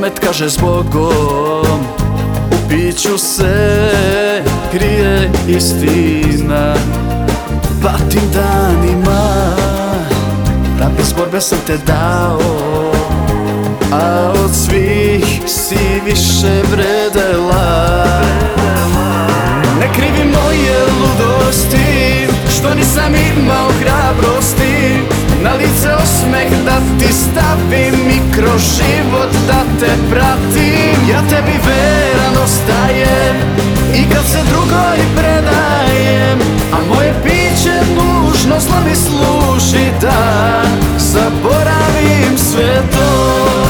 Pamet kaže zbogom, u piću se krije istina. Patim danima, da bez borbe sam te dao, a od svih si više vredela. Ne krivi moje ludosti, što nisam imao hrabrosti na lice osmeh da ti stavim i kroz život da te pratim. Ja tebi veran ostajem i kad se drugoj predajem, a moje piće nužno zlo mi služi da zaboravim sve to.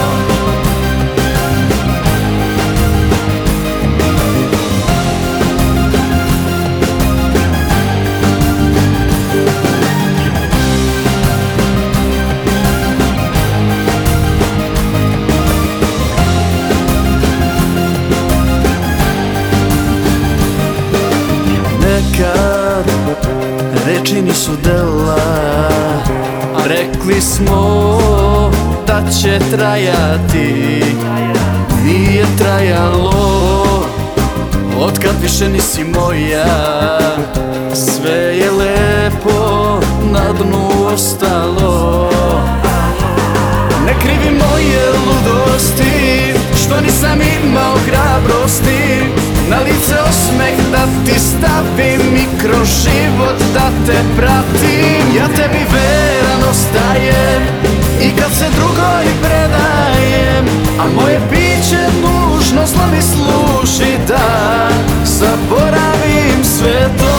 Nekad reči nisu dela, rekli smo da će trajati, nije trajalo. Otkad više nisi moja, sve je lepo na dnu ostalo. Ne krivi moje ludosti, što nisam imao hrabrosti na lice osmeh da ti stavim i kroz život da te pratim. Ja tebi veran ostajem i kad se drugoj predajem, a moje piće nužno zlo mi služi da zaboravim sve to.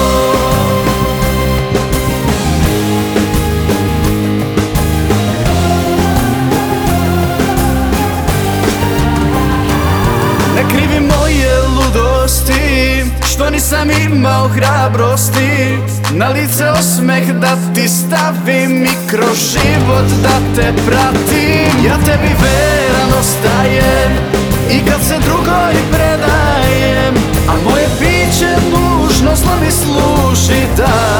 Ne krivi moje ludosti, što nisam imao hrabrosti na lice osmeh da ti stavim i kroz život da te pratim. Ja tebi veran ostajem i kad se drugoj predajem, a moje piće nužno zlo mi služi da